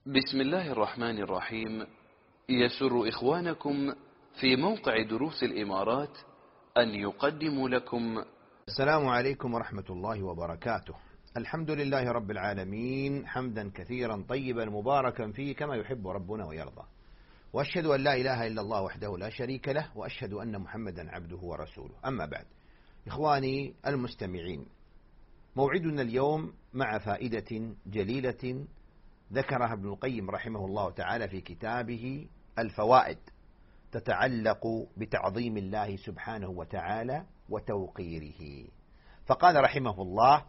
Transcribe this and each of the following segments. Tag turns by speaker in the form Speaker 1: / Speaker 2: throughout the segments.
Speaker 1: بسم الله الرحمن الرحيم. يسر إخوانكم في موقع دروس الإمارات أن يقدموا لكم
Speaker 2: السلام عليكم ورحمة الله وبركاته. الحمد لله رب العالمين، حمدا كثيرا طيبا مباركا فيه كما يحب ربنا ويرضى، وأشهد أن لا إله إلا الله وحده لا شريك له، وأشهد أن محمدا عبده ورسوله. أما بعد، إخواني المستمعين، موعدنا اليوم مع فائدة جليلة ذكرها ابن القيم رحمه الله تعالى في كتابه الفوائد، تتعلق بتعظيم الله سبحانه وتعالى وتوقيره. فقال رحمه الله: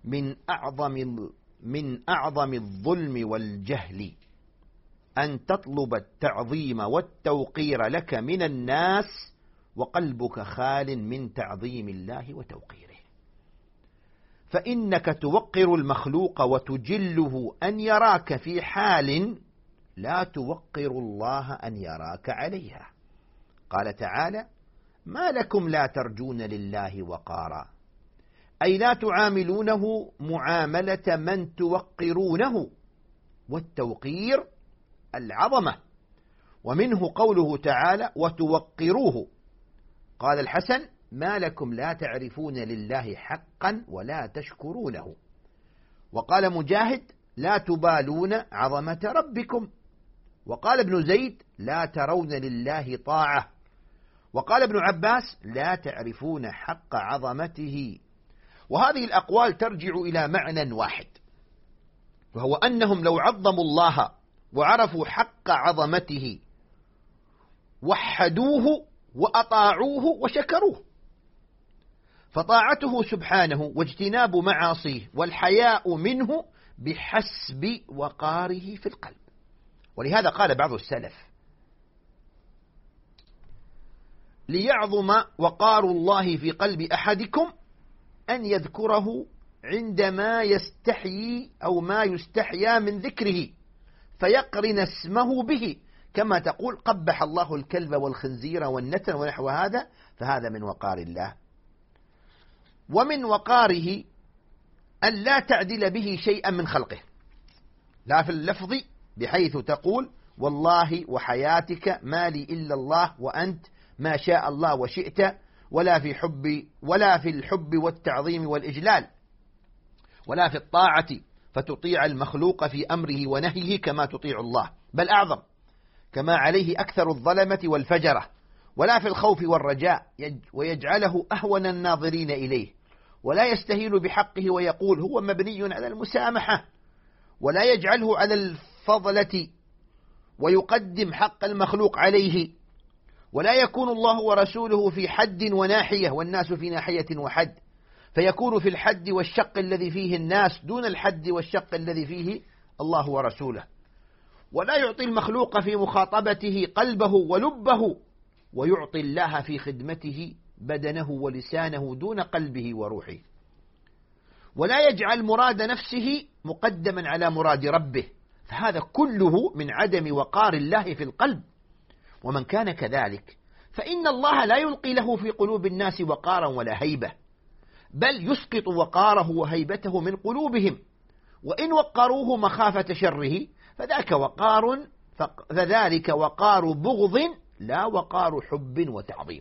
Speaker 2: من أعظم الظلم والجهل أن تطلب التعظيم والتوقير لك من الناس وقلبك خال من تعظيم الله وتوقيره، فإنك توقر المخلوق وتجله أن يراك في حال لا توقر الله أن يراك عليها. قال تعالى: ما لكم لا ترجون لله وقارا، أي لا تعاملونه معاملة من توقرونه، والتوقير العظمة. ومنه قوله تعالى: وتوقروه. قال الحسن: ما لكم لا تعرفون لله حقا ولا تشكرونه. وقال مجاهد: لا تبالون عظمة ربكم. وقال ابن زيد: لا ترون لله طاعة. وقال ابن عباس: لا تعرفون حق عظمته. وهذه الأقوال ترجع إلى معنى واحد، وهو أنهم لو عظموا الله وعرفوا حق عظمته وحدوه وأطاعوه وشكروه. فطاعته سبحانه واجتناب معاصيه والحياء منه بحسب وقاره في القلب. ولهذا قال بعض السلف: ليعظم وقار الله في قلب أحدكم أن يذكره عندما يستحيي أو ما يستحيا من ذكره، فيقرن اسمه به، كما تقول قبح الله الكلب والخنزير والنتن ونحو هذا، فهذا من وقار الله. ومن وقاره أن لا تعدل به شيئا من خلقه، لا في اللفظ بحيث تقول والله وحياتك ما لي إلا الله وأنت ما شاء الله وشئت، ولا في الحب والتعظيم والإجلال، ولا في الطاعة فتطيع المخلوق في أمره ونهيه كما تطيع الله، بل أعظم كما عليه أكثر الظلمة والفجرة، ولا في الخوف والرجاء ويجعله أهون الناظرين إليه، ولا يستهين بحقه ويقول هو مبني على المسامحة، ولا يجعله على الفضلة ويقدم حق المخلوق عليه، ولا يكون الله ورسوله في حد وناحية والناس في ناحية وحد، فيكون في الحد والشق الذي فيه الناس دون الحد والشق الذي فيه الله ورسوله، ولا يعطي المخلوق في مخاطبته قلبه ولبه، ويعطي الله في خدمته بدنه ولسانه دون قلبه وروحه، ولا يجعل مراد نفسه مقدما على مراد ربه، فهذا كله من عدم وقار الله في القلب. ومن كان كذلك فإن الله لا يلقي له في قلوب الناس وقارا ولا هيبة، بل يسقط وقاره وهيبته من قلوبهم، وإن وقروه مخافة شره فذلك وقار بغض لا وقار حب وتعظيم.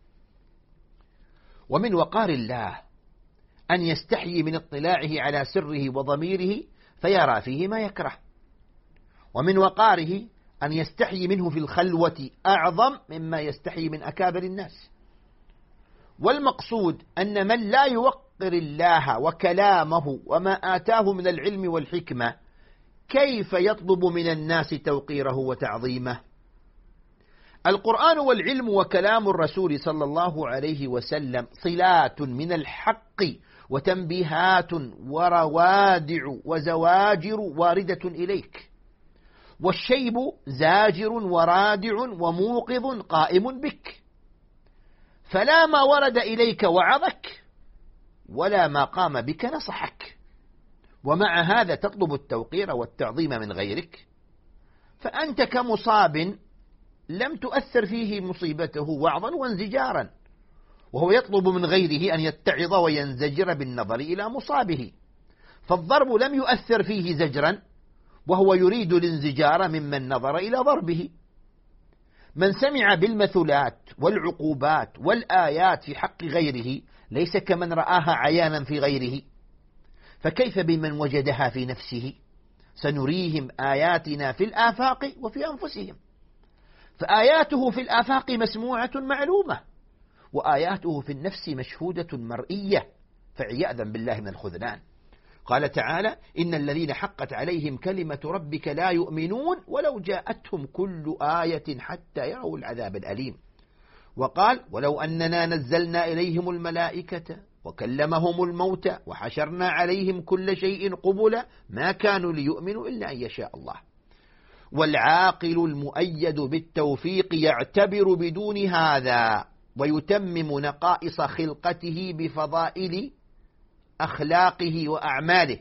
Speaker 2: ومن وقار الله أن يستحيي من اطلاعه على سره وضميره فيرى فيه ما يكره. ومن وقاره أن يستحيي منه في الخلوة أعظم مما يستحيي من أكابر الناس. والمقصود أن من لا يوقر الله وكلامه وما آتاه من العلم والحكمة كيف يطلب من الناس توقيره وتعظيمه؟ القرآن والعلم وكلام الرسول صلى الله عليه وسلم صلات من الحق وتنبيهات وروادع وزواجر واردة إليك، والشيب زاجر ورادع وموقظ قائم بك، فلا ما ورد إليك وعظك ولا ما قام بك نصحك، ومع هذا تطلب التوقير والتعظيم من غيرك، فأنت كمصاب لم تؤثر فيه مصيبته وعظا وانزجارا، وهو يطلب من غيره أن يتعظ وينزجر بالنظر إلى مصابه، فالضرب لم يؤثر فيه زجرا وهو يريد الانزجار ممن نظر إلى ضربه. من سمع بالمثلات والعقوبات والآيات في حق غيره ليس كمن رآها عيانا في غيره، فكيف بمن وجدها في نفسه؟ سنريهم آياتنا في الآفاق وفي أنفسهم. فآياته في الآفاق مسموعة معلومة، وآياته في النفس مشهودة مرئية، فعياذا بالله من الخذلان. قال تعالى: إن الذين حقت عليهم كلمة ربك لا يؤمنون ولو جاءتهم كل آية حتى يروا العذاب الأليم. وقال: ولو أننا نزلنا إليهم الملائكة وكلمهم الموتى وحشرنا عليهم كل شيء قبلا ما كانوا ليؤمنوا إلا أن يشاء الله. والعاقل المؤيد بالتوفيق يعتبر بدون هذا ويتمم نقائص خلقته بفضائل أخلاقه وأعماله،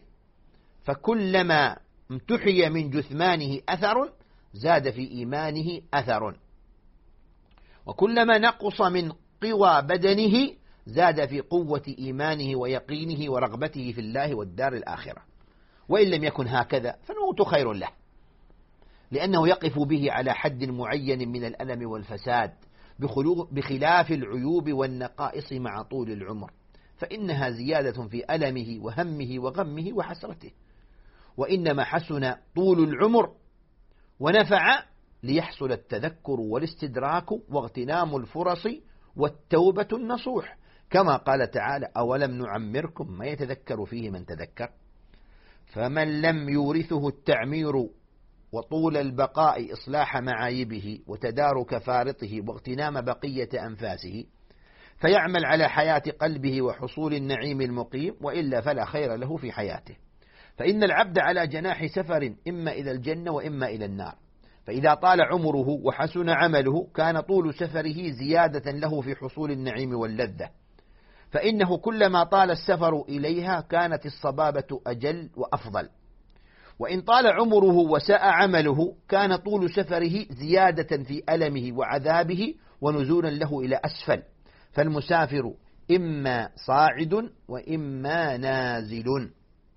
Speaker 2: فكلما امتحي من جثمانه أثر زاد في إيمانه أثر، وكلما نقص من قوى بدنه زاد في قوة إيمانه ويقينه ورغبته في الله والدار الآخرة. وإن لم يكن هكذا فالموت خير له، لأنه يقف به على حد معين من الألم والفساد، بخلاف العيوب والنقائص مع طول العمر، فإنها زيادة في ألمه وهمه وغمه وحسرته. وإنما حسن طول العمر ونفع ليحصل التذكر والاستدراك واغتنام الفرص والتوبة النصوح، كما قال تعالى: أولم نعمركم ما يتذكر فيه من تذكر. فمن لم يورثه التعمير وطول البقاء إصلاح معايبه وتدارك فارطه واغتنام بقية أنفاسه، فيعمل على حياة قلبه وحصول النعيم المقيم، وإلا فلا خير له في حياته. فإن العبد على جناح سفر، إما إلى الجنة وإما إلى النار، فإذا طال عمره وحسن عمله كان طول سفره زيادة له في حصول النعيم واللذة، فإنه كلما طال السفر إليها كانت الصبابة أجل وأفضل. وإن طال عمره وساء عمله كان طول سفره زيادة في ألمه وعذابه ونزولا له إلى أسفل. فالمسافر إما صاعد وإما نازل.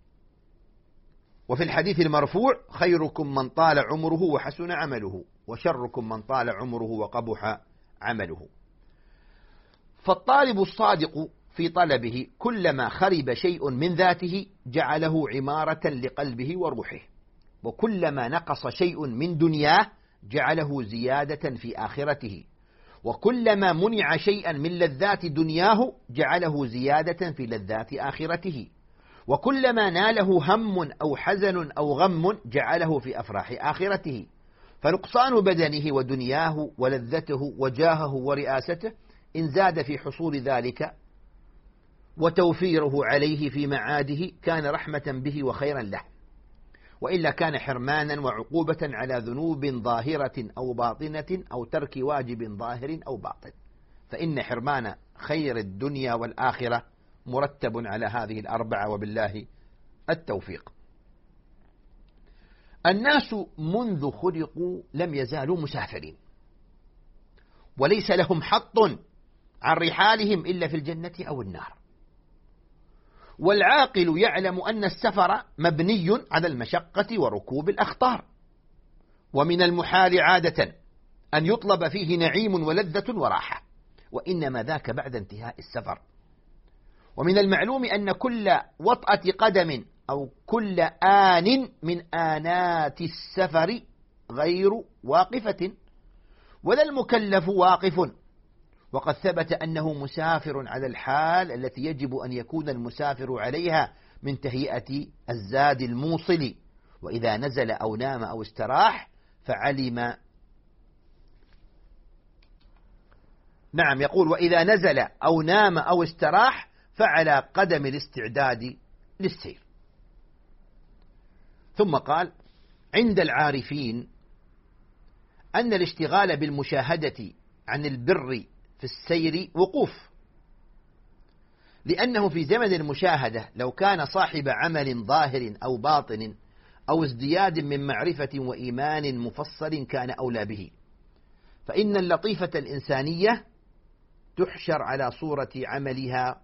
Speaker 2: وفي الحديث المرفوع: خيركم من طال عمره وحسن عمله، وشركم من طال عمره وقبح عمله. فالطالب الصادق في طلبه كلما خرب شيء من ذاته جعله عمارة لقلبه وروحه، وكلما نقص شيء من دنياه جعله زيادة في آخرته، وكلما منع شيئا من لذات دنياه جعله زيادة في لذات آخرته، وكلما ناله هم أو حزن أو غم جعله في أفراح آخرته. فنقصان بدنه ودنياه ولذته وجاهه ورئاسته إن زاد في حصول ذلك وتوفيره عليه في معاده كان رحمة به وخيرا له، وإلا كان حرمانا وعقوبة على ذنوب ظاهرة أو باطنة أو ترك واجب ظاهر أو باطن. فإن حرمان خير الدنيا والآخرة مرتب على هذه الأربعة، وبالله التوفيق. الناس منذ خلقوا لم يزالوا مسافرين، وليس لهم حط عن رحالهم إلا في الجنة أو النار. والعاقل يعلم أن السفر مبني على المشقة وركوب الأخطار، ومن المحال عادة أن يطلب فيه نعيم ولذة وراحة، وإنما ذاك بعد انتهاء السفر. ومن المعلوم أن كل وطأة قدم أو كل آن من آنات السفر غير واقفة، ولا المكلف واقف. وقد ثبت أنه مسافر على الحال التي يجب أن يكون المسافر عليها من تهيئة الزاد الموصل، وإذا نزل أو نام أو استراح فعلم. نعم، يقول: وإذا نزل أو نام أو استراح فعلى قدم الاستعداد للسير. ثم قال: عند العارفين أن الاشتغال بالمشاهدة عن البر في السير وقوف، لأنه في زمن المشاهدة لو كان صاحب عمل ظاهر أو باطن أو ازدياد من معرفة وإيمان مفصل كان أولى به، فإن اللطيفة الإنسانية تحشر على صورة عملها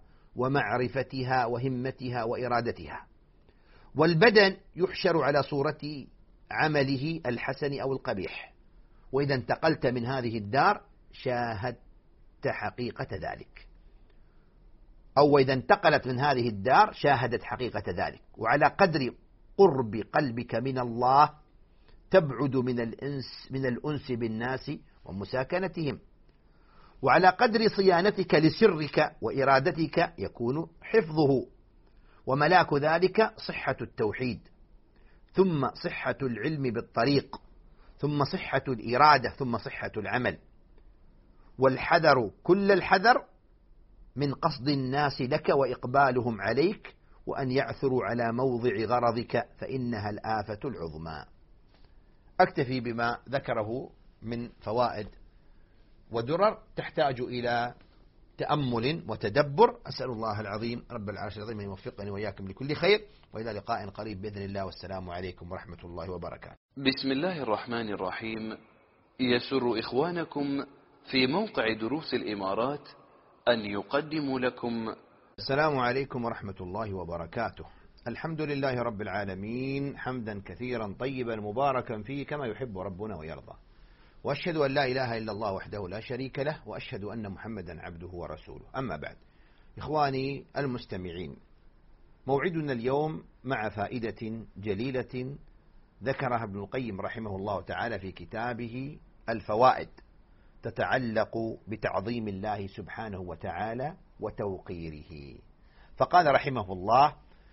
Speaker 2: ومعرفتها وهمتها وإرادتها، والبدن يحشر على صورة عمله الحسن أو القبيح، وإذا انتقلت من هذه الدار شاهدت حقيقة ذلك، أو إذا انتقلت من هذه الدار شاهدت حقيقة ذلك. وعلى قدر قرب قلبك من الله تبعد من الأنس بالناس ومساكنتهم، وعلى قدر صيانتك لسرك وإرادتك يكون حفظه، وملاك ذلك صحة التوحيد، ثم صحة العلم بالطريق، ثم صحة الإرادة، ثم صحة العمل. والحذر كل الحذر من قصد الناس لك وإقبالهم عليك، وأن يعثروا على موضع غرضك، فإنها الآفة العظمى. أكتفي بما ذكره من فوائد ودرر تحتاج إلى تأمل وتدبر. أسأل الله العظيم رب العرش العظيم أن يوفقني وإياكم لكل خير، وإلى لقاء قريب بإذن الله، والسلام عليكم ورحمة الله وبركاته.
Speaker 1: بسم الله الرحمن الرحيم. يسر إخوانكم في موقع دروس الإمارات أن يقدموا لكم.
Speaker 2: السلام عليكم ورحمة الله وبركاته. الحمد لله رب العالمين، حمدا كثيرا طيبا مباركا فيه كما يحب ربنا ويرضى، وأشهد أن لا إله إلا الله وحده لا شريك له، وأشهد أن محمدا عبده ورسوله. أما بعد، إخواني المستمعين، موعدنا اليوم مع فائدة جليلة ذكرها ابن القيم رحمه الله تعالى في كتابه الفوائد، تتعلق بتعظيم الله سبحانه وتعالى وتوقيره. فقال رحمه الله: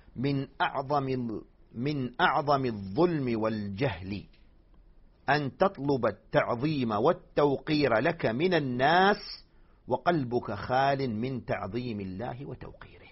Speaker 2: من أعظم الظلم والجهل أن تطلب التعظيم والتوقير لك من الناس وقلبك خال من تعظيم الله وتوقيره،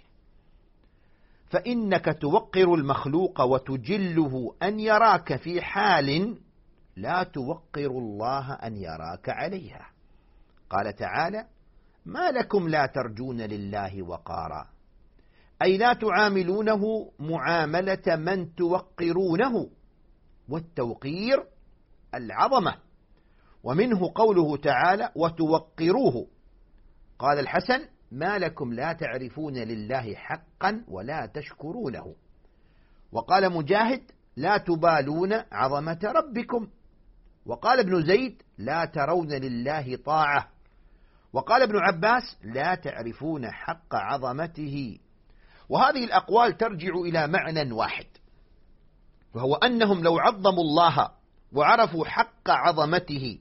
Speaker 2: فإنك توقر المخلوق وتجله أن يراك في حال لا توقر الله أن يراك عليها. قال تعالى: ما لكم لا ترجون لله وقارا، أي لا تعاملونه معاملة من توقرونه، والتوقير العظمة. ومنه قوله تعالى: وتوقروه. قال الحسن: ما لكم لا تعرفون لله حقا ولا تشكرونه. وقال مجاهد: لا تبالون عظمة ربكم. وقال ابن زيد: لا ترون لله طاعة. وقال ابن عباس: لا تعرفون حق عظمته. وهذه الأقوال ترجع إلى معنى واحد، وهو أنهم لو عظموا الله وعرفوا حق عظمته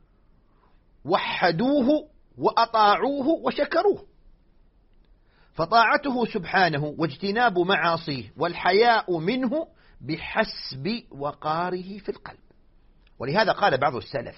Speaker 2: وحدوه وأطاعوه وشكروه. فطاعته سبحانه واجتناب معاصيه والحياء منه بحسب وقاره في القلب. ولهذا قال بعض السلف: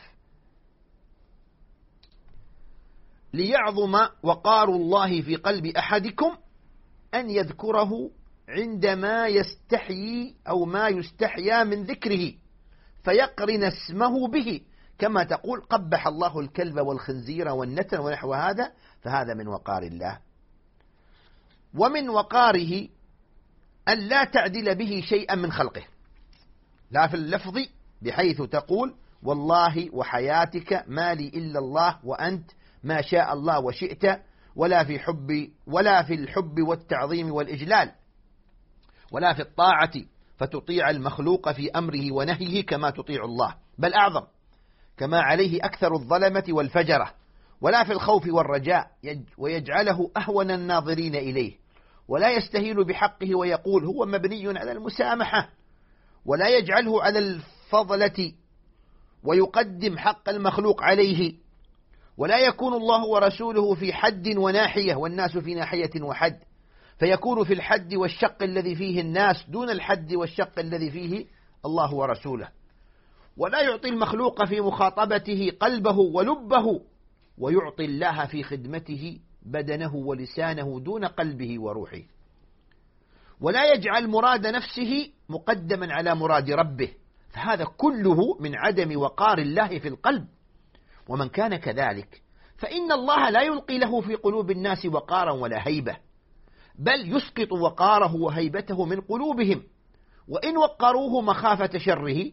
Speaker 2: ليعظم وقار الله في قلب أحدكم أن يذكره عندما يستحيي أو ما يستحيا من ذكره، فيقرن اسمه به، كما تقول قبح الله الكلب والخنزير والنتن ونحو هذا، فهذا من وقار الله. ومن وقاره أن لا تعدل به شيئا من خلقه، لا في اللفظ بحيث تقول والله وحياتك ما لي إلا الله وأنت ما شاء الله وشئت، ولا في الحب والتعظيم والإجلال، ولا في الطاعة فتطيع المخلوق في أمره ونهيه كما تطيع الله، بل أعظم كما عليه أكثر الظلمة والفجرة، ولا في الخوف والرجاء ويجعله أهون الناظرين إليه، ولا يستهين بحقه ويقول هو مبني على المسامحة، ولا يجعله على الفضلة ويقدم حق المخلوق عليه، ولا يكون الله ورسوله في حد وناحية والناس في ناحية وحد، فيكون في الحد والشق الذي فيه الناس دون الحد والشق الذي فيه الله ورسوله، ولا يعطي المخلوق في مخاطبته قلبه ولبه، ويعطي الله في خدمته بدنه ولسانه دون قلبه وروحه، ولا يجعل مراد نفسه مقدما على مراد ربه، فهذا كله من عدم وقار الله في القلب. ومن كان كذلك فإن الله لا يلقي له في قلوب الناس وقارا ولا هيبة، بل يسقط وقاره وهيبته من قلوبهم، وإن وقروه مخافة شره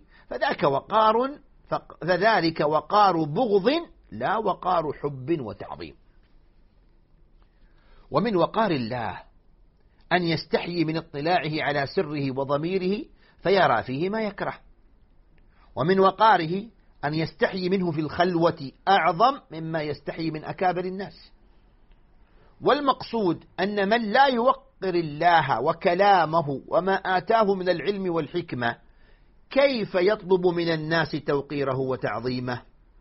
Speaker 2: فذلك وقار بغض لا وقار حب وتعظيم. ومن وقار الله أن يستحيي من اطلاعه على سره وضميره فيرى فيه ما يكره، ومن وقاره أن يستحي منه في الخلوة أعظم مما يستحي من أكابر الناس. والمقصود أن من لا يوقر الله وكلامه وما آتاه من العلم والحكمة كيف يطلب من الناس توقيره وتعظيمه؟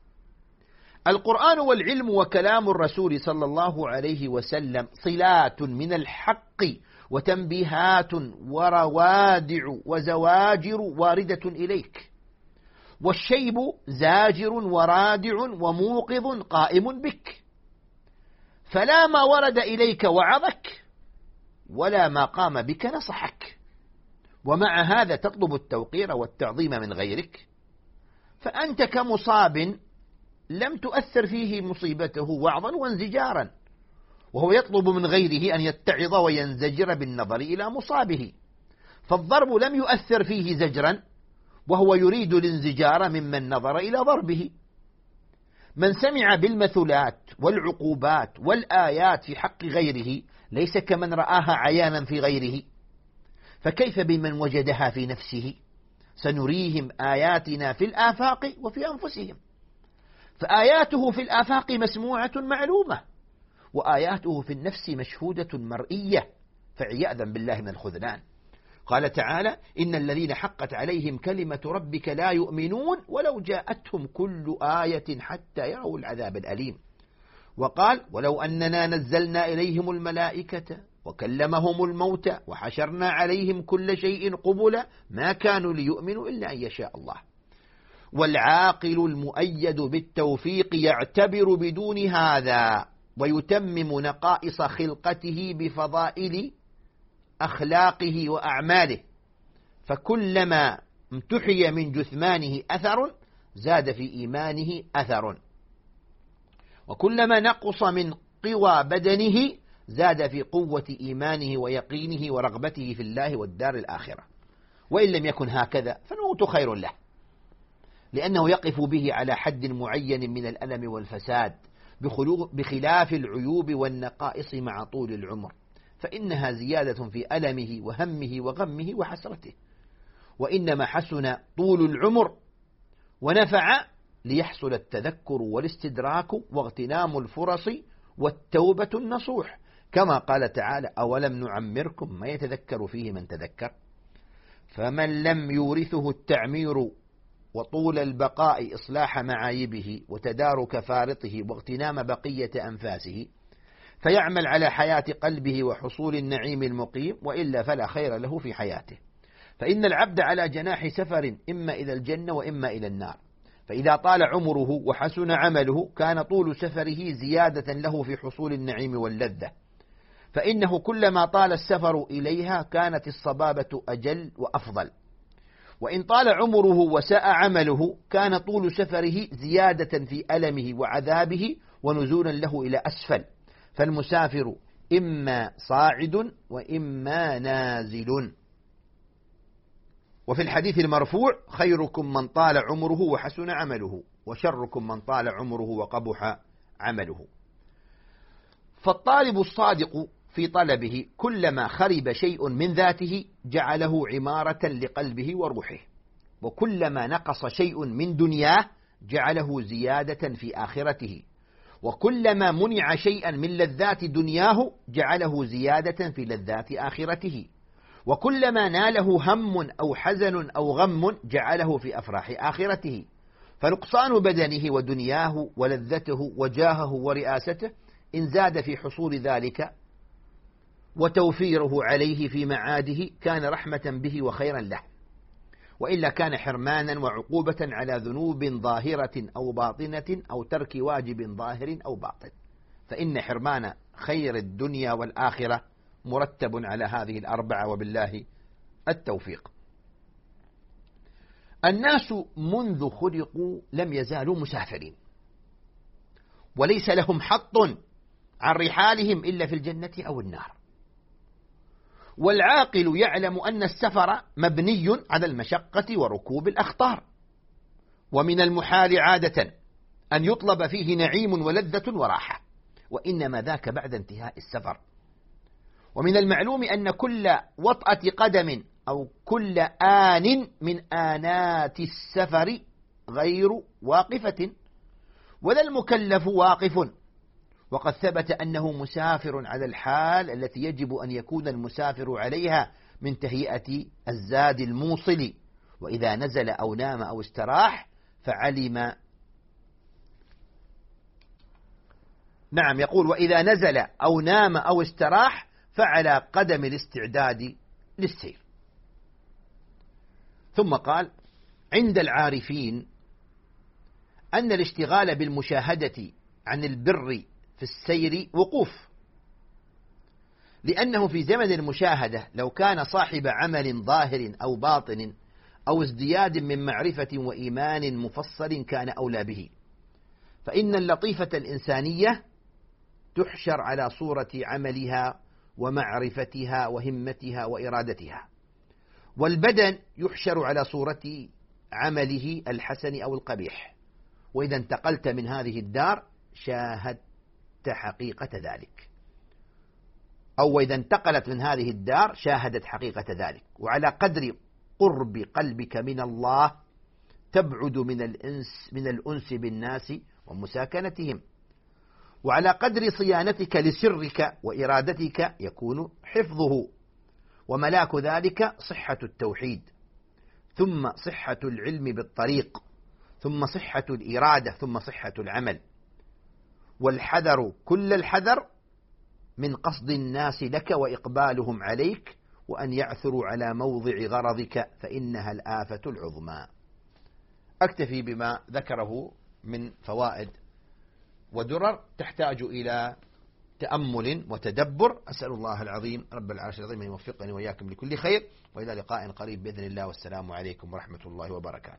Speaker 2: القرآن والعلم وكلام الرسول صلى الله عليه وسلم صلات من الحق وتنبيهات وروادع وزواجر واردة إليك، والشيب زاجر ورادع وموقظ قائم بك، فلا ما ورد إليك وعظك ولا ما قام بك نصحك، ومع هذا تطلب التوقير والتعظيم من غيرك، فأنت كمصاب لم تؤثر فيه مصيبته وعظا وانزجارا، وهو يطلب من غيره أن يتعظ وينزجر بالنظر إلى مصابه، فالضرب لم يؤثر فيه زجرا وهو يريد الانزجار ممن نظر إلى ضربه. من سمع بالمثلات والعقوبات والآيات في حق غيره ليس كمن رآها عيانا في غيره، فكيف بمن وجدها في نفسه؟ سنريهم آياتنا في الآفاق وفي أنفسهم، فآياته في الآفاق مسموعة معلومة، وآياته في النفس مشهودة مرئية، فعياذا بالله من الخذلان. قال تعالى: إن الذين حقت عليهم كلمة ربك لا يؤمنون ولو جاءتهم كل آية حتى يروا العذاب الأليم. وقال: ولو أننا نزلنا إليهم الملائكة وكلمهم الموتى وحشرنا عليهم كل شيء قبلا ما كانوا ليؤمنوا إلا أن يشاء الله. والعاقل المؤيد بالتوفيق يعتبر بدون هذا ويتمم نقائص خلقته بفضائل أخلاقه وأعماله، فكلما امتحي من جثمانه أثر زاد في إيمانه أثر، وكلما نقص من قوى بدنه زاد في قوة إيمانه ويقينه ورغبته في الله والدار الآخرة. وإن لم يكن هكذا فالموت خير له، لأنه يقف به على حد معين من الألم والفساد، بخلاف العيوب والنقائص مع طول العمر، فإنها زيادة في ألمه وهمه وغمه وحسرته. وإنما حسن طول العمر ونفع ليحصل التذكر والاستدراك واغتنام الفرص والتوبة النصوح، كما قال تعالى: أولم نعمركم ما يتذكر فيه من تذكر. فمن لم يورثه التعمير وطول البقاء إصلاح معايبه وتدارك فارطه واغتنام بقية أنفاسه، فيعمل على حياة قلبه وحصول النعيم المقيم، وإلا فلا خير له في حياته. فإن العبد على جناح سفر، إما إلى الجنة وإما إلى النار، فإذا طال عمره وحسن عمله كان طول سفره زيادة له في حصول النعيم واللذة، فإنه كلما طال السفر إليها كانت الصبابة أجل وأفضل. وإن طال عمره وساء عمله كان طول سفره زيادة في ألمه وعذابه ونزولا له إلى أسفل، فالمسافر إما صاعد وإما نازل. وفي الحديث المرفوع: خيركم من طال عمره وحسن عمله، وشركم من طال عمره وقبح عمله. فالطالب الصادق في طلبه كلما خرب شيء من ذاته جعله عمارة لقلبه وروحه، وكلما نقص شيء من دنياه جعله زيادة في آخرته، وكلما منع شيئا من لذات دنياه جعله زيادة في لذات آخرته، وكلما ناله هم أو حزن أو غم جعله في أفراح آخرته. فنقصان بدنه ودنياه ولذته وجاهه ورئاسته إن زاد في حصول ذلك وتوفيره عليه في معاده كان رحمة به وخيرا له، وإلا كان حرمانا وعقوبة على ذنوب ظاهرة أو باطنة أو ترك واجب ظاهر أو باطن، فإن حرمان خير الدنيا والآخرة مرتب على هذه الأربعة، وبالله التوفيق. الناس منذ خلقوا لم يزالوا مسافرين، وليس لهم حط عن رحالهم إلا في الجنة أو النار. والعاقل يعلم أن السفر مبني على المشقة وركوب الأخطار، ومن المحال عادة أن يطلب فيه نعيم ولذة وراحة، وإنما ذاك بعد انتهاء السفر. ومن المعلوم أن كل وطأة قدم أو كل آن من آنات السفر غير واقفة، ولا المكلف واقف، وقد ثبت أنه مسافر على الحال التي يجب أن يكون المسافر عليها من تهيئة الزاد الموصل، وإذا نزل أو نام أو استراح فعلم. نعم، يقول وإذا نزل أو نام أو استراح فعلى قدم الاستعداد للسير. ثم قال عند العارفين أن الاشتغال بالمشاهدة عن البر في السير وقوف، لأنه في زمن المشاهدة لو كان صاحب عمل ظاهر أو باطن أو ازدياد من معرفة وإيمان مفصل كان أولى به، فإن اللطيفة الإنسانية تحشر على صورة عملها ومعرفتها وهمتها وإرادتها، والبدن يحشر على صورة عمله الحسن أو القبيح. وإذا انتقلت من هذه الدار شاهدت حقيقة ذلك، أو إذا انتقلت من هذه الدار شاهدت حقيقة ذلك. وعلى قدر قرب قلبك من الله تبعد من الأنس بالناس ومساكنتهم، وعلى قدر صيانتك لسرك وإرادتك يكون حفظه، وملاك ذلك صحة التوحيد، ثم صحة العلم بالطريق، ثم صحة الإرادة، ثم صحة العمل. والحذر كل الحذر من قصد الناس لك وإقبالهم عليك، وأن يعثروا على موضع غرضك فإنها الآفة العظمى. أكتفي بما ذكره من فوائد ودرر تحتاج إلى تأمل وتدبر. أسأل الله العظيم رب العرش العظيم أن يوفقني وإياكم لكل خير، وإلى لقاء قريب بإذن الله، والسلام عليكم ورحمة الله وبركاته.